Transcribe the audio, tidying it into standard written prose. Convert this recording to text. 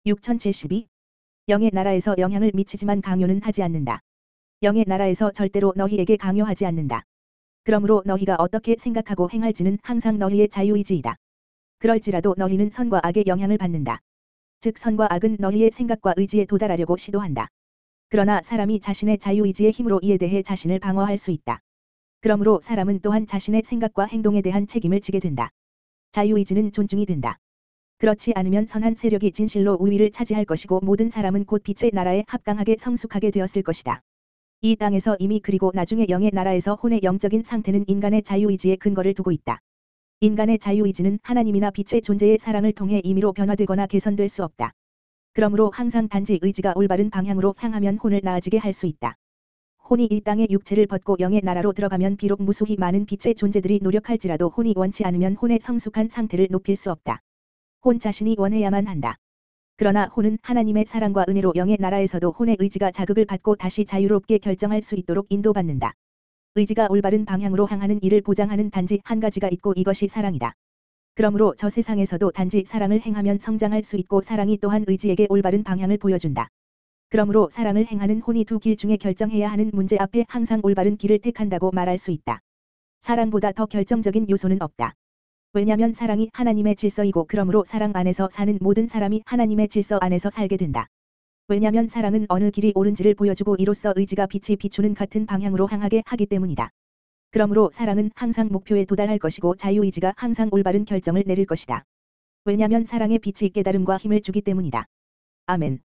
6072. 영의 나라에서 영향을 미치지만 강요는 하지 않는다. 영의 나라에서 절대로 너희에게 강요하지 않는다. 그러므로 너희가 어떻게 생각하고 행할지는 항상 너희의 자유의지이다. 그럴지라도 너희는 선과 악의 영향을 받는다. 즉 선과 악은 너희의 생각과 의지에 도달하려고 시도한다. 그러나 사람이 자신의 자유의지의 힘으로 이에 대해 자신을 방어할 수 있다. 그러므로 사람은 또한 자신의 생각과 행동에 대한 책임을 지게 된다. 자유의지는 존중이 된다. 그렇지 않으면 선한 세력이 진실로 우위를 차지할 것이고 모든 사람은 곧 빛의 나라에 합당하게 성숙하게 되었을 것이다. 이 땅에서 이미 그리고 나중에 영의 나라에서 혼의 영적인 상태는 인간의 자유의지에 근거를 두고 있다. 인간의 자유의지는 하나님이나 빛의 존재의 사랑을 통해 임의로 변화되거나 개선될 수 없다. 그러므로 항상 단지 의지가 올바른 방향으로 향하면 혼을 나아지게 할 수 있다. 혼이 이 땅의 육체를 벗고 영의 나라로 들어가면 비록 무수히 많은 빛의 존재들이 노력할지라도 혼이 원치 않으면 혼의 성숙한 상태를 높일 수 없다. 혼 자신이 원해야만 한다. 그러나 혼은 하나님의 사랑과 은혜로 영의 나라에서도 혼의 의지가 자극을 받고 다시 자유롭게 결정할 수 있도록 인도받는다. 의지가 올바른 방향으로 향하는 일을 보장하는 단지 한 가지가 있고 이것이 사랑이다. 그러므로 저 세상에서도 단지 사랑을 행하면 성장할 수 있고 사랑이 또한 의지에게 올바른 방향을 보여준다. 그러므로 사랑을 행하는 혼이 두 길 중에 결정해야 하는 문제 앞에 항상 올바른 길을 택한다고 말할 수 있다. 사랑보다 더 결정적인 요소는 없다. 왜냐면 사랑이 하나님의 질서이고 그러므로 사랑 안에서 사는 모든 사람이 하나님의 질서 안에서 살게 된다. 왜냐면 사랑은 어느 길이 옳은지를 보여주고 이로써 의지가 빛이 비추는 같은 방향으로 향하게 하기 때문이다. 그러므로 사랑은 항상 목표에 도달할 것이고 자유의지가 항상 올바른 결정을 내릴 것이다. 왜냐면 사랑의 빛이 깨달음과 힘을 주기 때문이다. 아멘.